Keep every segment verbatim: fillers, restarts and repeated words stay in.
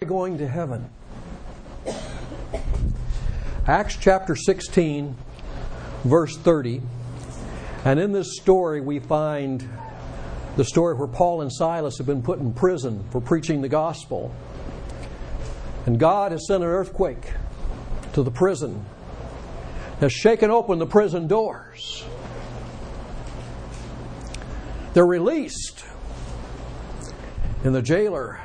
going to heaven. Acts chapter sixteen, verse thirty. And in this story we find the story where Paul and Silas have been put in prison for preaching the gospel. And God has sent an earthquake to the prison, has shaken open the prison doors. They're released. And the jailer,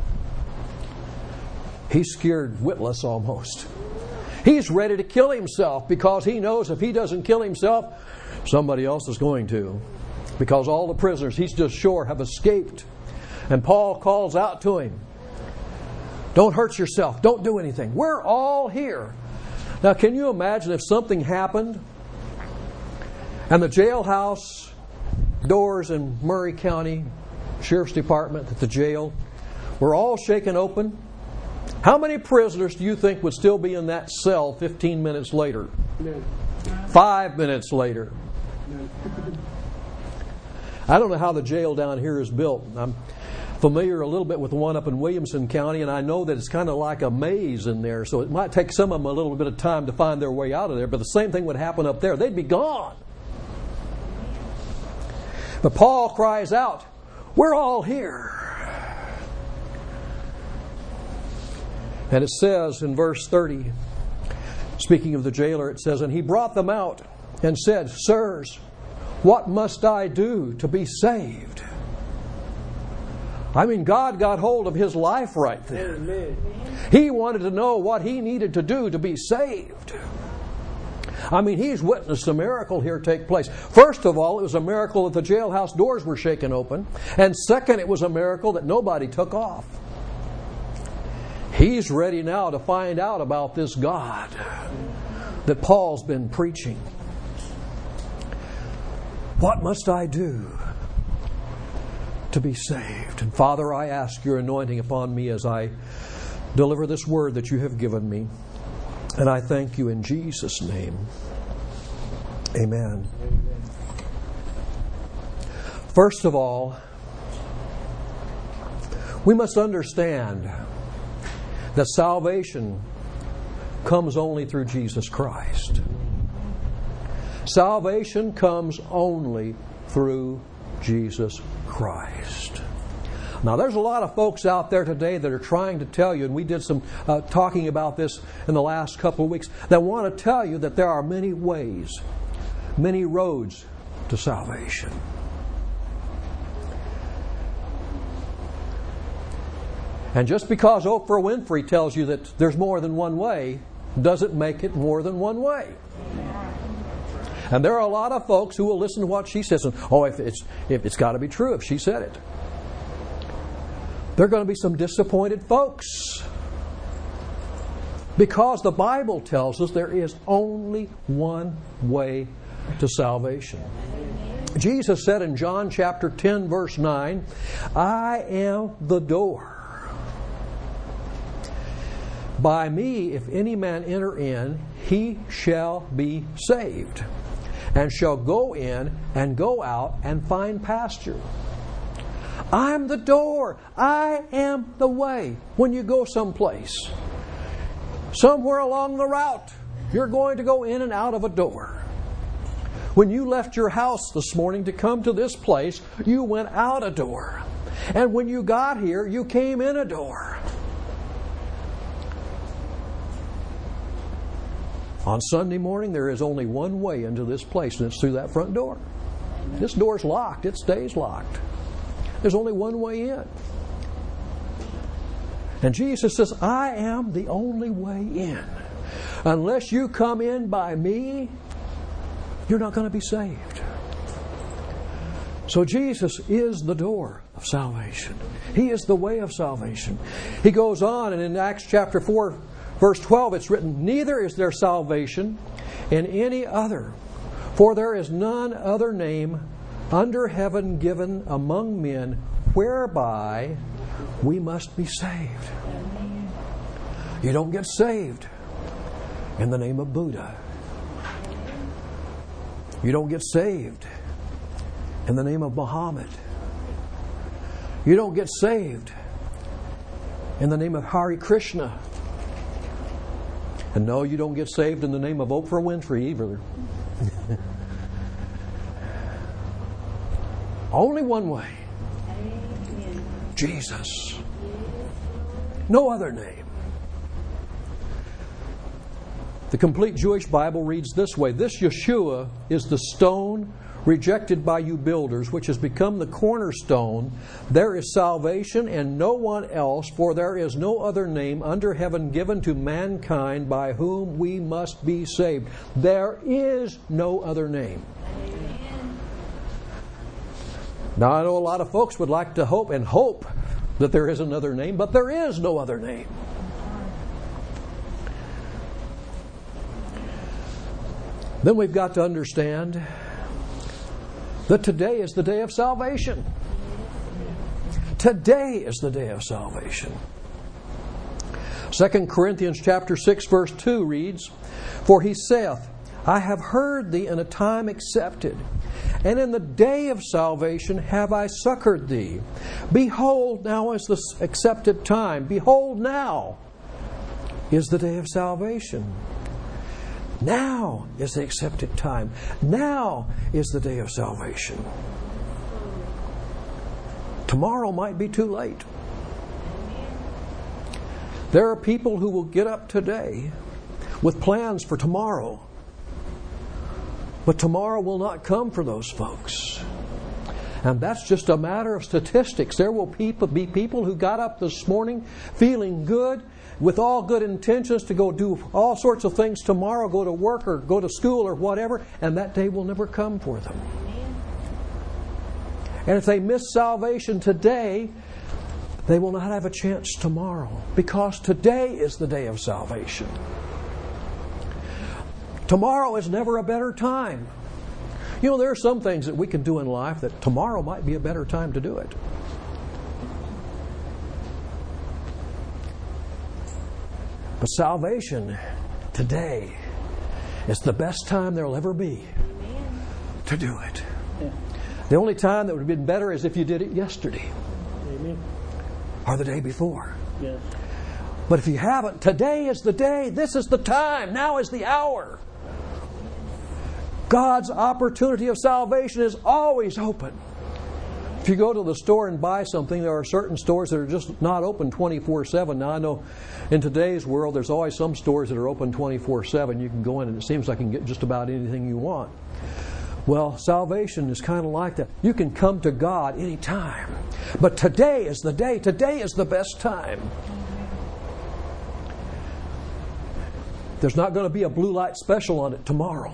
he's scared witless almost. He's ready to kill himself because he knows if he doesn't kill himself, somebody else is going to. Because all the prisoners, he's just sure, have escaped. And Paul calls out to him, don't hurt yourself. Don't do anything. We're all here. Now, can you imagine if something happened and the jailhouse doors in Murray County Sheriff's Department at the jail were all shaken open? How many prisoners do you think would still be in that cell fifteen minutes later? No. Five minutes later? No. I don't know how the jail down here is built. I'm familiar a little bit with the one up in Williamson County, and I know that it's kind of like a maze in there, so it might take some of them a little bit of time to find their way out of there, but the same thing would happen up there. They'd be gone. But Paul cries out, we're all here. And it says in verse thirty, speaking of the jailer, it says, and he brought them out and said, sirs, what must I do to be saved? I mean, God got hold of his life right there. Amen. He wanted to know what he needed to do to be saved. I mean, he's witnessed a miracle here take place. First of all, it was a miracle that the jailhouse doors were shaken open. And second, it was a miracle that nobody took off. He's ready now to find out about this God that Paul's been preaching. What must I do to be saved? And Father, I ask your anointing upon me as I deliver this word that you have given me. And I thank you in Jesus' name. Amen. Amen. First of all, we must understand that salvation comes only through Jesus Christ. Salvation comes only through Jesus Christ. Now, there's a lot of folks out there today that are trying to tell you, and we did some uh, talking about this in the last couple of weeks, that want to tell you that there are many ways, many roads to salvation. And just because Oprah Winfrey tells you that there's more than one way, doesn't make it more than one way. And there are a lot of folks who will listen to what she says. And, oh, if it's if it's got to be true if she said it. There are going to be some disappointed folks. Because the Bible tells us there is only one way to salvation. Jesus said in John chapter ten, verse nine, I am the door. By me, if any man enter in, he shall be saved, and shall go in and go out and find pasture. I'm the door. I am the way. When you go someplace, somewhere along the route, you're going to go in and out of a door. When you left your house this morning to come to this place, you went out a door. And when you got here, you came in a door. On Sunday morning, there is only one way into this place, and it's through that front door. This door's locked. It stays locked. There's only one way in. And Jesus says, I am the only way in. Unless you come in by me, you're not going to be saved. So Jesus is the door of salvation. He is the way of salvation. He goes on, and in Acts chapter four, verse twelve, it's written, neither is there salvation in any other, for there is none other name under heaven given among men whereby we must be saved. You don't get saved in the name of Buddha. You don't get saved in the name of Muhammad. You don't get saved in the name of Hare Krishna. And no, you don't get saved in the name of Oprah Winfrey either. Only one way. Jesus. No other name. The Complete Jewish Bible reads this way: this Yeshua is the stone rejected by you builders, which has become the cornerstone. There is salvation and no one else, for there is no other name under heaven given to mankind by whom we must be saved. There is no other name. Amen. Now, I know a lot of folks would like to hope and hope that there is another name, but there is no other name. Then we've got to understand that today is the day of salvation. Today is the day of salvation. Second Corinthians chapter six verse two reads, for he saith, I have heard thee in a time accepted, and in the day of salvation have I succored thee. Behold, now is the accepted time. Behold, now is the day of salvation. Now is the accepted time. Now is the day of salvation. Tomorrow might be too late. There are people who will get up today with plans for tomorrow. But tomorrow will not come for those folks. And that's just a matter of statistics. There will people, be people who got up this morning feeling good, with all good intentions to go do all sorts of things tomorrow, go to work or go to school or whatever, and that day will never come for them. And if they miss salvation today, they will not have a chance tomorrow, because today is the day of salvation. Tomorrow is never a better time. You know, there are some things that we can do in life that tomorrow might be a better time to do it. But salvation today is the best time there will ever be to do it. Yeah. The only time that would have been better is if you did it yesterday. Amen. Or the day before. Yes. But if you haven't, today is the day. This is the time. Now is the hour. God's opportunity of salvation is always open. If you go to the store and buy something, there are certain stores that are just not open twenty-four seven. Now, I know in today's world there's always some stores that are open twenty-four seven. You can go in and it seems like you can get just about anything you want. Well, salvation is kind of like that. You can come to God anytime. But today is the day. Today is the best time. There's not going to be a blue light special on it tomorrow.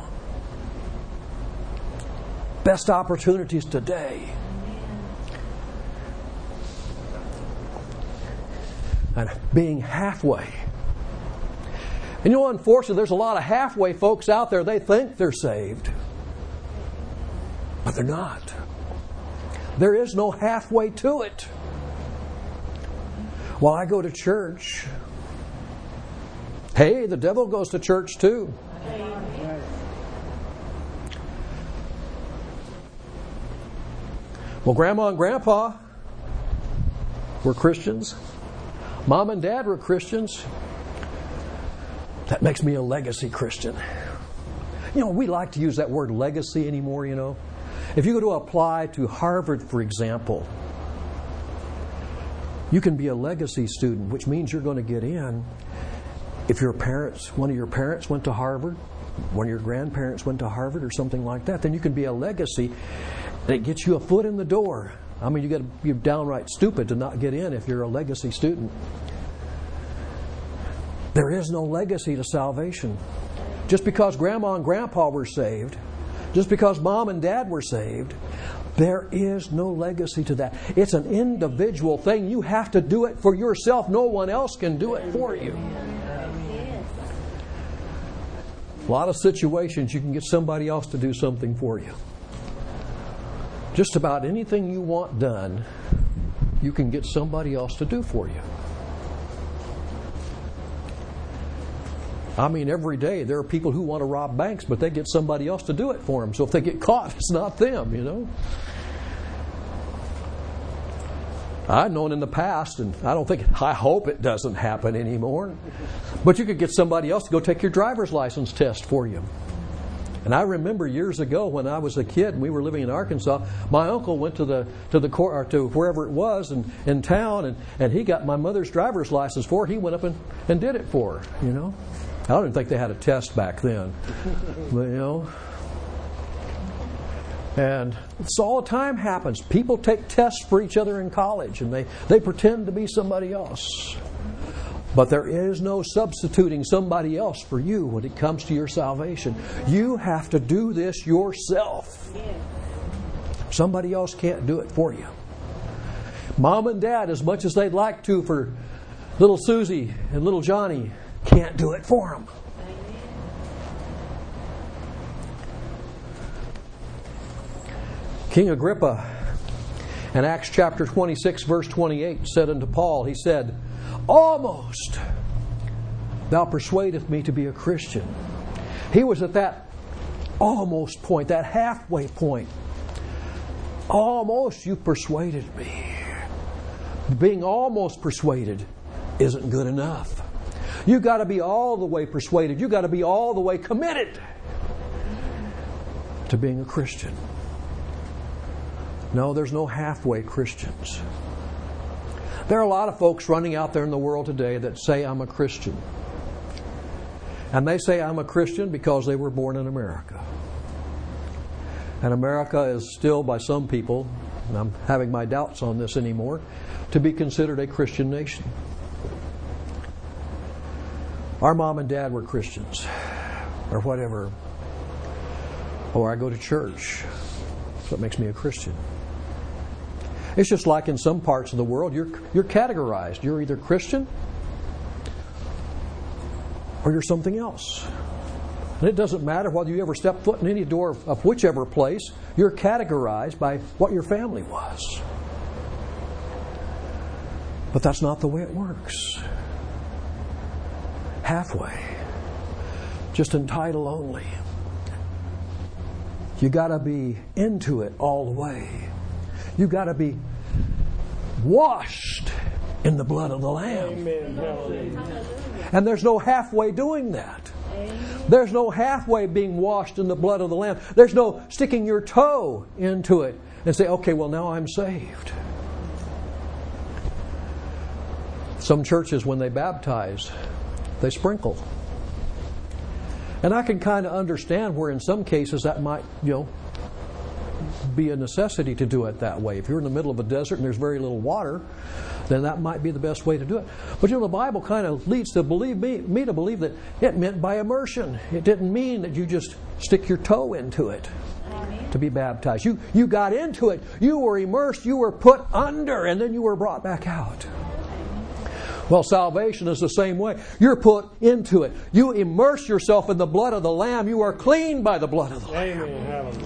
Best opportunities today. And being halfway. And you know, unfortunately, there's a lot of halfway folks out there. They think they're saved. But they're not. There is no halfway to it. Well, I go to church. Hey, the devil goes to church too. Well, Grandma and Grandpa were Christians. Mom and Dad were Christians. That makes me a legacy Christian. You know, we like to use that word legacy anymore, you know. If you go to apply to Harvard, for example, you can be a legacy student, which means you're going to get in. If your parents, one of your parents went to Harvard, one of your grandparents went to Harvard or something like that, then you can be a legacy, and it gets you a foot in the door. I mean, you got to be downright stupid to not get in if you're a legacy student. There is no legacy to salvation. Just because Grandma and Grandpa were saved, just because Mom and Dad were saved, there is no legacy to that. It's an individual thing. You have to do it for yourself. No one else can do it for you. A lot of situations you can get somebody else to do something for you. Just about anything you want done, you can get somebody else to do for you. I mean, every day there are people who want to rob banks, but they get somebody else to do it for them. So if they get caught, it's not them, you know. I've known in the past, and I don't think, I hope it doesn't happen anymore, but you could get somebody else to go take your driver's license test for you. And I remember years ago when I was a kid and we were living in Arkansas, my uncle went to the to the court or to wherever it was in, in town, and, and he got my mother's driver's license for her. He went up and, and did it for her, you know. I don't even think they had a test back then. But, you know. And it's all the time happens. People take tests for each other in college and they, they pretend to be somebody else. But there is no substituting somebody else for you when it comes to your salvation. You have to do this yourself. Somebody else can't do it for you. Mom and Dad, as much as they'd like to for little Susie and little Johnny, can't do it for them. King Agrippa, in Acts chapter twenty-six, verse twenty-eight, said unto Paul, he said, "Almost thou persuadest me to be a Christian." He was at that almost point, that halfway point. Almost you persuaded me. Being almost persuaded isn't good enough. You've got to be all the way persuaded. You've got to be all the way committed to being a Christian. No, there's no halfway Christians. There are a lot of folks running out there in the world today that say, "I'm a Christian." And they say, "I'm a Christian" because they were born in America. And America is still, by some people, and I'm having my doubts on this anymore, to be considered a Christian nation. Our mom and dad were Christians, or whatever. Or I go to church, so it makes me a Christian. It's just like in some parts of the world, you're you're categorized. You're either Christian or you're something else. And it doesn't matter whether you ever step foot in any door of, of whichever place, you're categorized by what your family was. But that's not the way it works. Halfway. Just in title only. You got to be into it all the way. You got to be washed in the blood of the Lamb. Amen. And there's no halfway doing that. There's no halfway being washed in the blood of the Lamb. There's no sticking your toe into it and say, "Okay, well now I'm saved." Some churches, when they baptize, they sprinkle. And I can kind of understand where in some cases that might, you know, be a necessity to do it that way. If you're in the middle of a desert and there's very little water, then that might be the best way to do it. But you know, the Bible kind of leads to believe me, me to believe that it meant by immersion. It didn't mean that you just stick your toe into it to be baptized. You you got into it. You were immersed. You were put under, and then you were brought back out. Well, salvation is the same way. You're put into it. You immerse yourself in the blood of the Lamb. You are clean by the blood of the Lamb. Amen.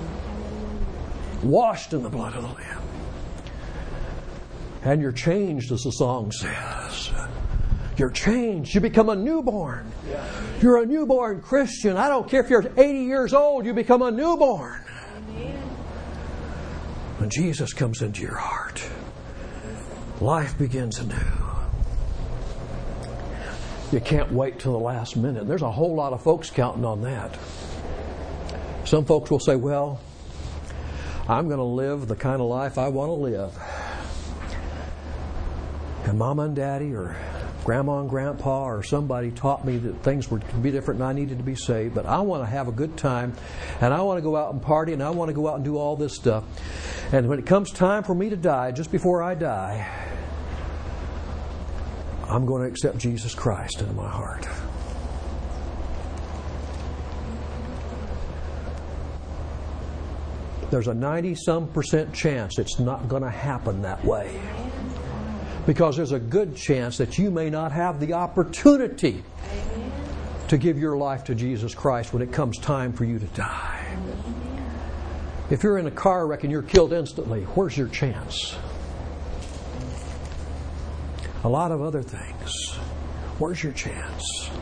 Washed in the blood of the Lamb. And you're changed, as the song says. You're changed. You become a newborn. You're a newborn Christian. I don't care if you're eighty years old, you become a newborn. When Jesus comes into your heart, life begins anew. You can't wait till the last minute. There's a whole lot of folks counting on that. Some folks will say, "Well, I'm going to live the kind of life I want to live. And Mama and Daddy or Grandma and Grandpa or somebody taught me that things were to be different and I needed to be saved. But I want to have a good time. And I want to go out and party. And I want to go out and do all this stuff. And when it comes time for me to die, just before I die, I'm going to accept Jesus Christ into my heart." There's a ninety-some percent chance it's not going to happen that way. Because there's a good chance that you may not have the opportunity to give your life to Jesus Christ when it comes time for you to die. If you're in a car wreck and you're killed instantly, where's your chance? A lot of other things. Where's your chance?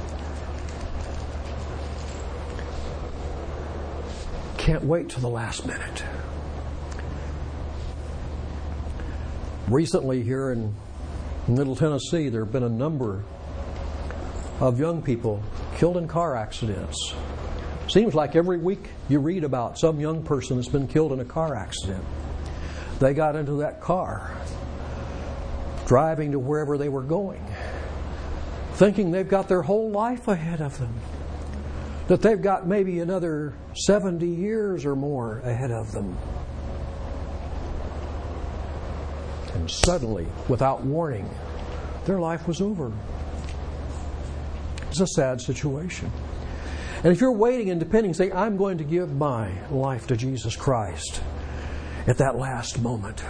Can't wait till the last minute. Recently here in Middle Tennessee, there have been a number of young people killed in car accidents. Seems like every week you read about some young person that's been killed in a car accident. They got into that car, driving to wherever they were going, thinking they've got their whole life ahead of them, that they've got maybe another seventy years or more ahead of them. And suddenly, without warning, their life was over. It's a sad situation. And if you're waiting and depending, say, I'm going to give my life to Jesus Christ at that last moment,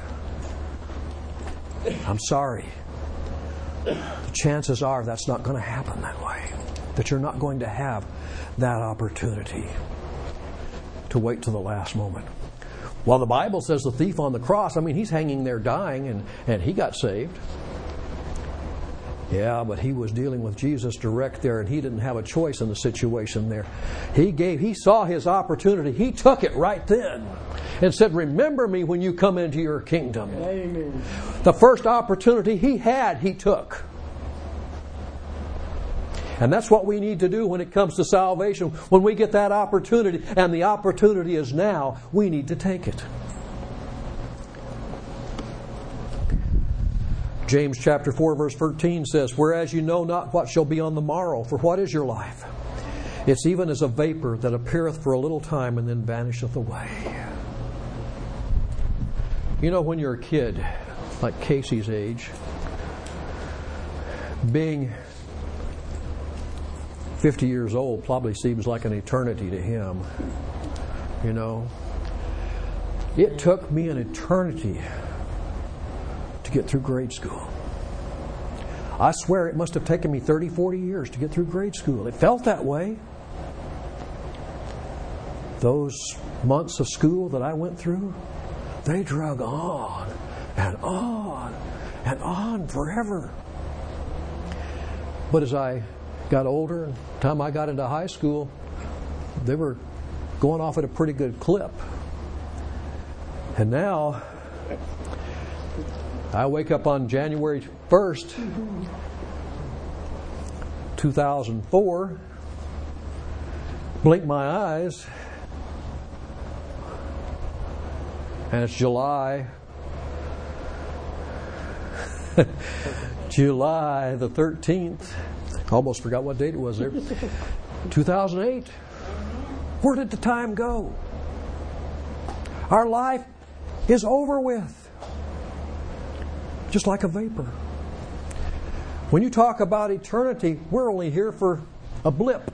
I'm sorry. The chances are that's not going to happen that way. That you're not going to have that opportunity to wait till the last moment. Well, the Bible says the thief on the cross, I mean, he's hanging there dying, and, and he got saved. Yeah, but he was dealing with Jesus direct there, and he didn't have a choice in the situation there. He gave, he saw his opportunity. He took it right then and said, remember me when you come into your kingdom. Amen. The first opportunity he had, he took. And that's what we need to do when it comes to salvation. When we get that opportunity, and the opportunity is now, we need to take it. James chapter four verse thirteen says, whereas you know not what shall be on the morrow, for what is your life? It's even as a vapor that appeareth for a little time and then vanisheth away. You know, when you're a kid, like Casey's age, being fifty years old probably seems like an eternity to him. You know, it took me an eternity to get through grade school. I swear it must have taken me thirty, forty years to get through grade school. It felt that way. Those months of school that I went through, they drug on and on and on forever. But as I got older, and the time I got into high school, they were going off at a pretty good clip. And now, I wake up on January first, two thousand four, blink my eyes, and it's July, July the thirteenth. Almost forgot what date it was there. two thousand eight. Where did the time go? Our life is over with. Just like a vapor. When you talk about eternity, we're only here for a blip.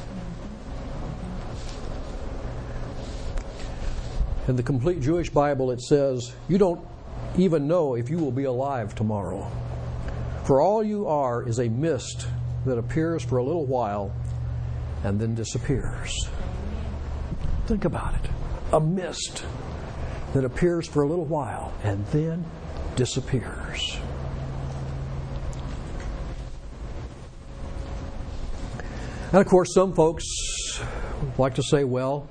In the Complete Jewish Bible, it says, you don't even know if you will be alive tomorrow. For all you are is a mist that appears for a little while and then disappears. Think about it. A mist that appears for a little while and then disappears. And of course, some folks like to say, well,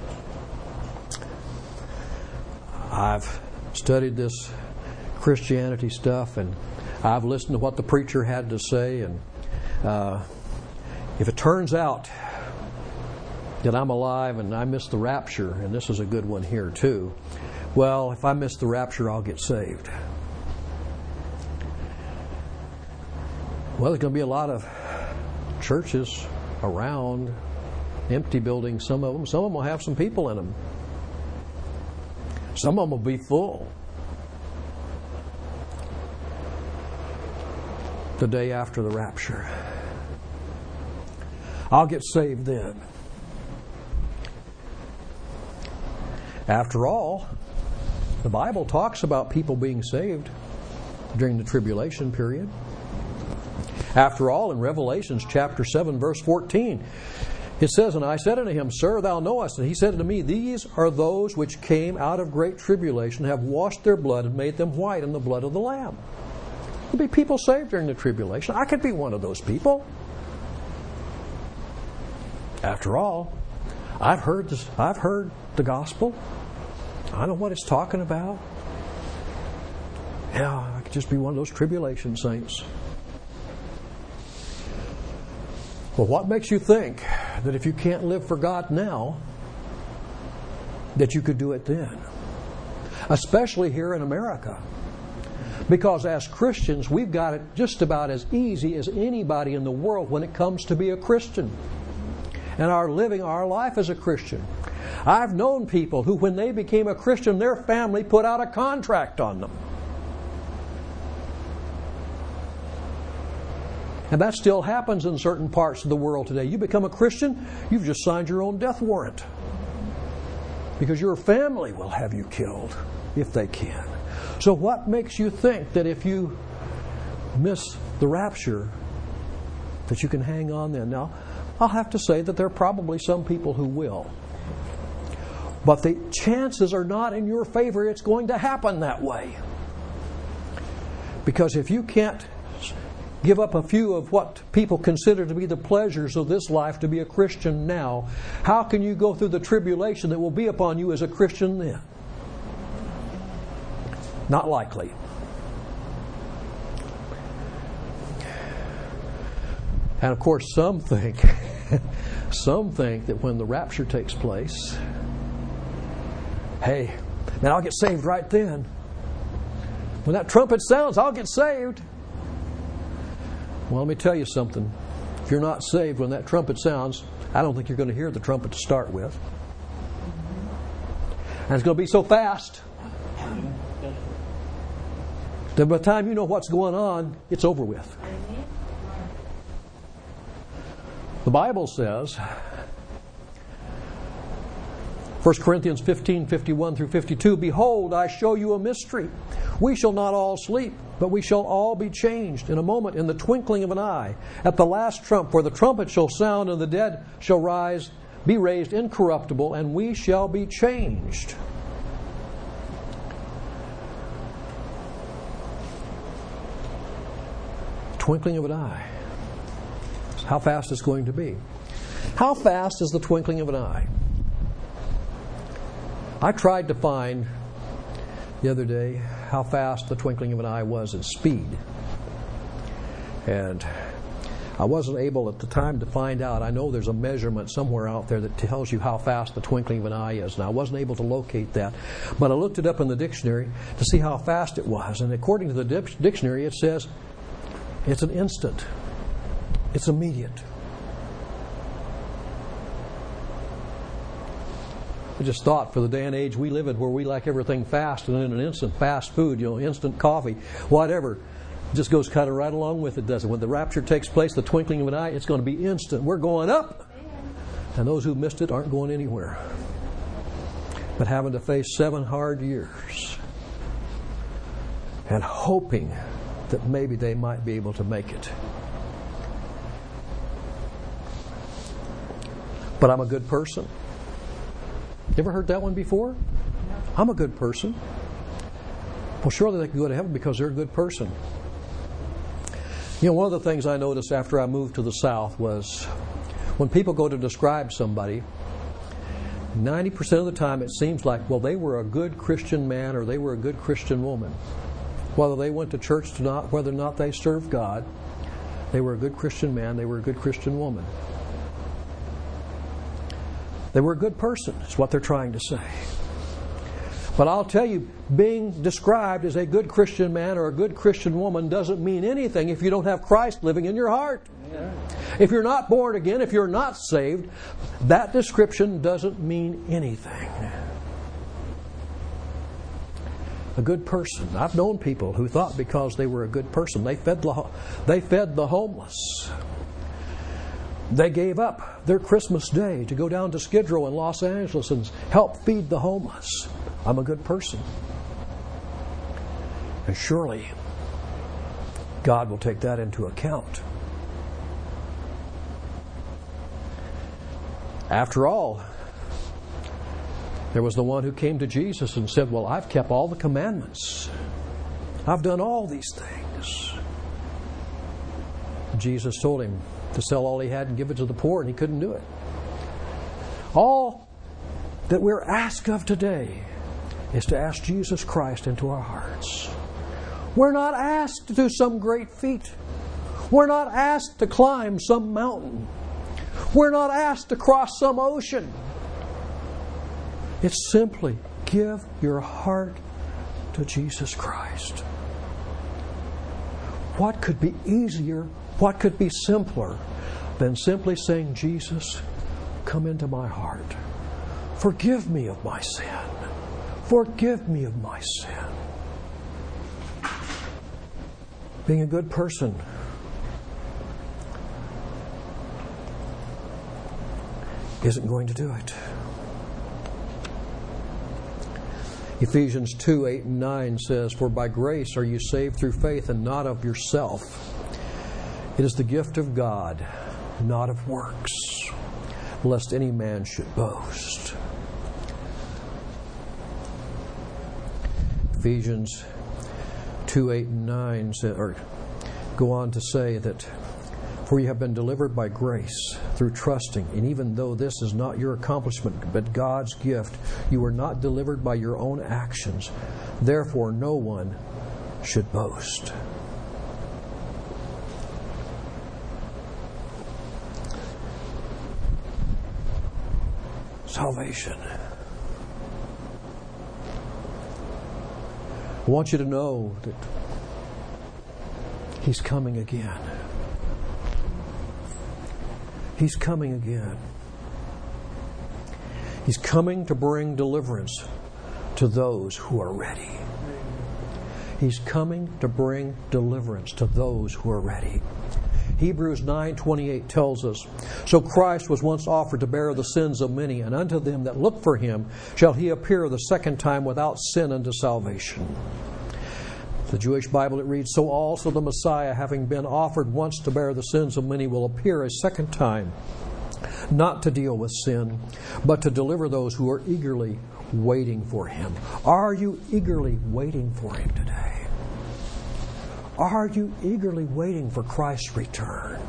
I've studied this Christianity stuff and I've listened to what the preacher had to say, and uh, if it turns out that I'm alive and I miss the rapture, and this is a good one here too, well, if I miss the rapture, I'll get saved. Well, there's going to be a lot of churches around, empty buildings, some of them. Some of them will have some people in them. Some of them will be full. The day after the rapture. I'll get saved then. After all, the Bible talks about people being saved during the tribulation period. After all, in Revelations chapter seven, verse fourteen, it says, and I said unto him, Sir, thou knowest. And he said unto me, These are those which came out of great tribulation, have washed their blood, and made them white in the blood of the Lamb. There'll be people saved during the tribulation. I could be one of those people. After all, I've heard this, I've heard the gospel. I know what it's talking about. Yeah, I could just be one of those tribulation saints. Well, what makes you think that if you can't live for God now, that you could do it then? Especially here in America. Because as Christians, we've got it just about as easy as anybody in the world when it comes to be a Christian. And our living our life as a Christian. I've known people who, when they became a Christian, their family put out a contract on them. And that still happens in certain parts of the world today. You become a Christian, you've just signed your own death warrant. Because your family will have you killed if they can. So what makes you think that if you miss the rapture, that you can hang on then? Now, I'll have to say that there are probably some people who will. But the chances are not in your favor it's going to happen that way. Because if you can't give up a few of what people consider to be the pleasures of this life to be a Christian now, how can you go through the tribulation that will be upon you as a Christian then? Not likely. And of course, some think, some think that when the rapture takes place, hey, man, I'll get saved right then. When that trumpet sounds, I'll get saved. Well, let me tell you something. If you're not saved when that trumpet sounds, I don't think you're going to hear the trumpet to start with. And it's going to be so fast that by the time you know what's going on, it's over with. The Bible says, First Corinthians fifteen, fifty-one through fifty-two, "Behold, I show you a mystery. We shall not all sleep, but we shall all be changed in a moment, in the twinkling of an eye, at the last trump, for the trumpet shall sound, and the dead shall rise, be raised incorruptible, and we shall be changed." Twinkling of an eye. How fast it's going to be. How fast is the twinkling of an eye? I tried to find the other day how fast the twinkling of an eye was in speed. And I wasn't able at the time to find out. I know there's a measurement somewhere out there that tells you how fast the twinkling of an eye is. And I wasn't able to locate that. But I looked it up in the dictionary to see how fast it was. And according to the dictionary, it says it's an instant. It's immediate. I just thought, for the day and age we live in, where we like everything fast and in an instant, fast food, you know, instant coffee, whatever, it just goes kind of right along with it, doesn't it? When the rapture takes place, the twinkling of an eye, it's going to be instant. We're going up. And those who missed it aren't going anywhere, but having to face seven hard years and hoping that maybe they might be able to make it. But I'm a good person. You ever heard that one before? I'm a good person. Well, surely they can go to heaven because they're a good person. You know, one of the things I noticed after I moved to the South was when people go to describe somebody, ninety percent of the time it seems like, well, they were a good Christian man or they were a good Christian woman. Whether they went to church or not, whether or not they served God, they were a good Christian man, they were a good Christian woman. They were a good person, is what they're trying to say. But I'll tell you, being described as a good Christian man or a good Christian woman doesn't mean anything if you don't have Christ living in your heart. Yeah. If you're not born again, if you're not saved, that description doesn't mean anything. A good person. I've known people who thought because they were a good person, they fed the, they fed the homeless. They gave up their Christmas day to go down to Skid Row in Los Angeles and help feed the homeless. I'm a good person. And surely God will take that into account. After all, there was the one who came to Jesus and said, well, I've kept all the commandments. I've done all these things. Jesus told him to sell all he had and give it to the poor, and he couldn't do it. All that we're asked of today is to ask Jesus Christ into our hearts. We're not asked to do some great feat. We're not asked to climb some mountain. We're not asked to cross some ocean. It's simply give your heart to Jesus Christ. What could be easier, what could be simpler than simply saying, Jesus, come into my heart. Forgive me of my sin. Forgive me of my sin. Being a good person isn't going to do it. Ephesians two, eight and nine says, For by grace are you saved through faith, and not of yourself. It is the gift of God, not of works, lest any man should boast. Ephesians two, eight and nine say, or go on to say that, For you have been delivered by grace through trusting, and even though this is not your accomplishment, but God's gift, you were not delivered by your own actions. Therefore, no one should boast. Salvation. I want you to know that He's coming again. He's coming again. He's coming to bring deliverance to those who are ready. He's coming to bring deliverance to those who are ready. Hebrews nine twenty-eight tells us, So Christ was once offered to bear the sins of many, and unto them that look for Him shall He appear the second time without sin unto salvation. The Jewish Bible, it reads, So also the Messiah, having been offered once to bear the sins of many, will appear a second time, not to deal with sin, but to deliver those who are eagerly waiting for Him. Are you eagerly waiting for Him today? Are you eagerly waiting for Christ's return?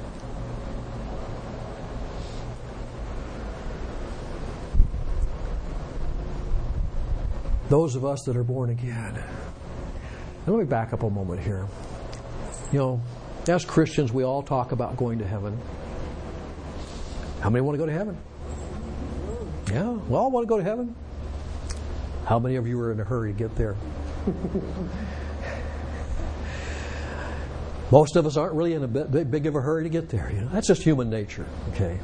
Those of us that are born again. And let me back up a moment here. You know, as Christians, we all talk about going to heaven. How many want to go to heaven? Yeah, we all want to go to heaven. How many of you are in a hurry to get there? Most of us aren't really in a big, big of a hurry to get there. You know, that's just human nature. Okay.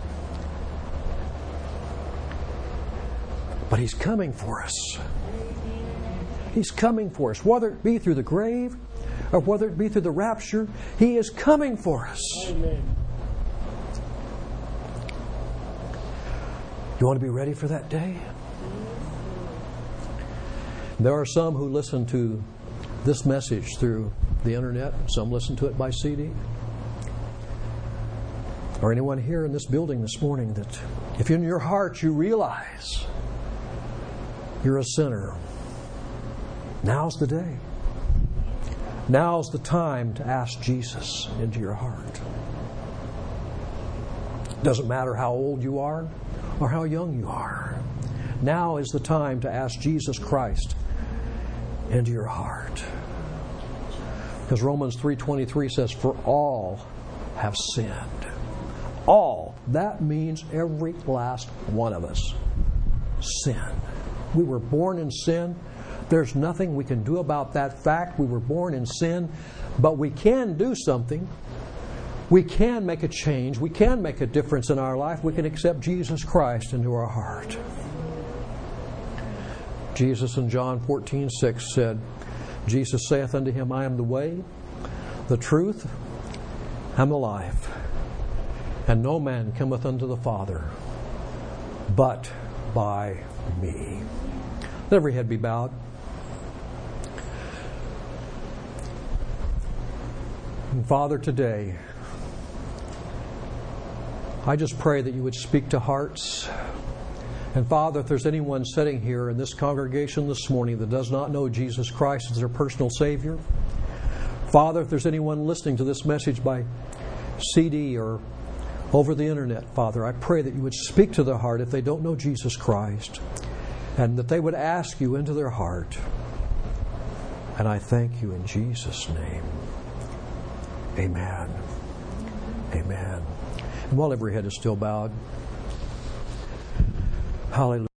But He's coming for us. He's coming for us. Whether it be through the grave or whether it be through the rapture, He is coming for us. Amen. You want to be ready for that day? There are some who listen to this message through the internet. Some listen to it by C D. Or anyone here in this building this morning that if in your heart you realize you're a sinner, now's the day. Now's the time to ask Jesus into your heart. Doesn't matter how old you are or how young you are. Now is the time to ask Jesus Christ into your heart. Because Romans three twenty-three says, For all have sinned. All. That means every last one of us. Sin. We were born in sin. There's nothing we can do about that fact. We were born in sin, but we can do something. We can make a change. We can make a difference in our life. We can accept Jesus Christ into our heart. Jesus in John fourteen six said, Jesus saith unto him, I am the way, the truth, and the life. And no man cometh unto the Father but by me. Let every head be bowed. And Father, today, I just pray that you would speak to hearts. And Father, if there's anyone sitting here in this congregation this morning that does not know Jesus Christ as their personal Savior, Father, if there's anyone listening to this message by C D or over the internet, Father, I pray that you would speak to their heart if they don't know Jesus Christ, and that they would ask you into their heart. And I thank you in Jesus' name. Amen. Amen. And while every head is still bowed, hallelujah.